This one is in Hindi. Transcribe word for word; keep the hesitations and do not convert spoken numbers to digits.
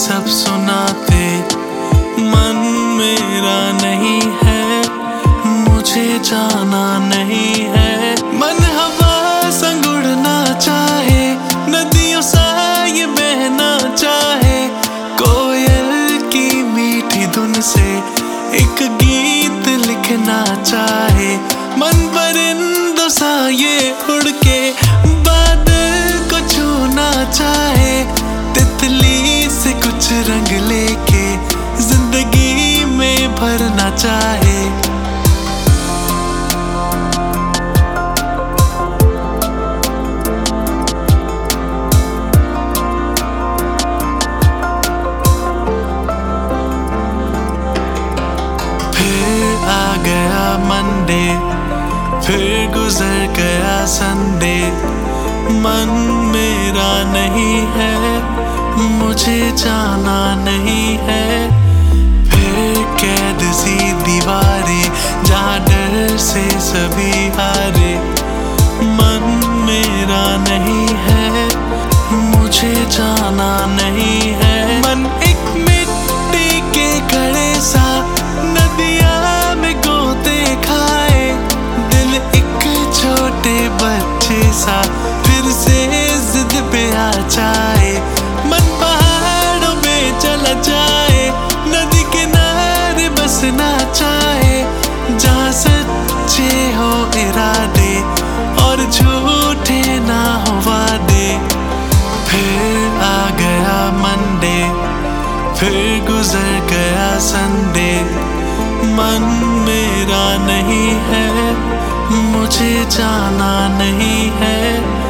सब सुनाते, मन मेरा नहीं है, मुझे जाना नहीं है। मन हवा संग उड़ना चाहे, नदियों सा ये बहना चाहे, कोयल की मीठी धुन से एक गीत लिखना चाहे। मन परिंदों सा ये उड़ के बादल को छूना चाहे, तितली से कुछ रंग लेके जिंदगी में भरना चाहे। फिर आ गया मंडे, फिर गुजर गया संडे, मन मेरा नहीं है, मुझे जाना नहीं है। फिर कैद सी दीवारें जहाँ डर से सभी हारे, मन मेरा नहीं है, मुझे जाना नहीं है। मन एक मिट्टी के घड़े सा नदिया में गोते खाए, दिल एक छोटे बच्चे सा फिर से जिद पे आ जाए। मन पहाड़ों में चला जाए, नदी किनारे बसना चाहे, जहाँ सच्चे हो इरादे और झूठे ना हो वादे। फिर आ गया मंडे, फिर गुजर गया संडे, मन मेरा नहीं है, मुझे जाना नहीं है।